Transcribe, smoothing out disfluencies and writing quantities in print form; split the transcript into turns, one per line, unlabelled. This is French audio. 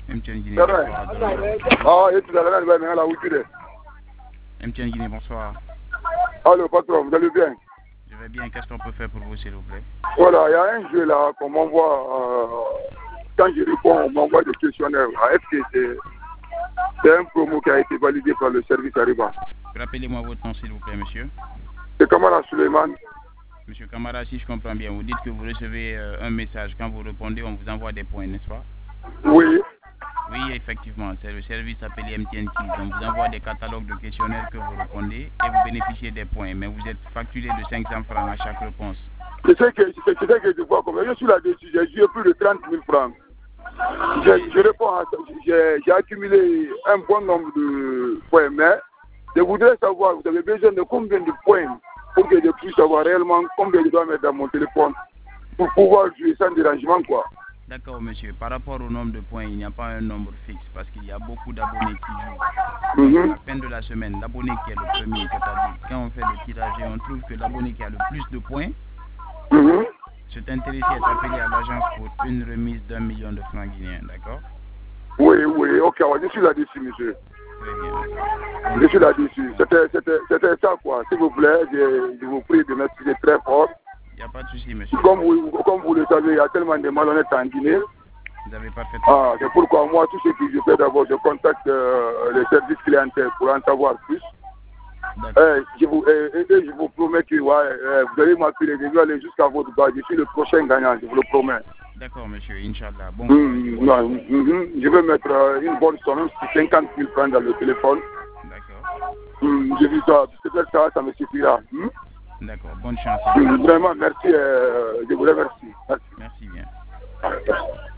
MTN Guinée, bonsoir. MTN Guinée, bonsoir.
Allô, patron, vous allez bien?
Je vais bien, qu'est-ce qu'on peut faire pour vous, s'il vous plaît?
Voilà, il y a un jeu là qu'on m'envoie, quand je réponds, on m'envoie des questionnaires. Est-ce que c'est un promo qui a été validé par le service Arriba?
Rappelez-moi votre nom, s'il vous plaît, monsieur.
C'est Kamara Suleiman.
Monsieur Kamara, si je comprends bien, vous dites que vous recevez un message. Quand vous répondez, on vous envoie des points, n'est-ce pas?
Oui.
Oui, effectivement, c'est le service appelé MTN Keys. On vous envoie des catalogues de questionnaires que vous répondez et vous bénéficiez des points. Mais vous êtes facturé de 500 francs à chaque réponse.
C'est ce que je vois comme je suis là-dessus, j'ai joué plus de 30 000 francs. Je réponds à ça, j'ai accumulé un bon nombre de points, mais je voudrais savoir, vous avez besoin de combien de points pour que je puisse savoir réellement combien je dois mettre dans mon téléphone pour pouvoir jouer sans dérangement, quoi.
D'accord, monsieur. Par rapport au nombre de points, il n'y a pas un nombre fixe parce qu'il y a beaucoup d'abonnés qui jouent. À la fin de la semaine, l'abonné qui est le premier, c'est-à-dire quand on fait le tirage et on trouve que l'abonné qui a le plus de points, c'est intéressé à être appelé à l'agence pour une remise d'1 million de francs guinéens, d'accord?
Oui, ok, je suis là-dessus, monsieur.
Très bien.
Je suis là-dessus. C'était ça, quoi. S'il vous plaît, je vous prie de m'expliquer très fort.
Il n'y a pas de souci, monsieur.
Comme vous le savez, il y a tellement de malhonnêtes en Guinée.
Vous avez parfaitement.
C'est pourquoi moi, tout ce que je fais d'abord, je contacte les services clientèles pour en savoir plus. Je vous promets que vous allez m'appeler, je vais aller jusqu'à votre base. Je suis le prochain gagnant, je vous le promets.
D'accord, monsieur, Inch'Allah. Bon
je vais mettre une bonne somme, 50 000 francs dans le téléphone.
D'accord.
Je dis ça, peut-être ça me suffira.
D'accord, bonne chance.
Vraiment, merci, je vous remercie.
Merci bien.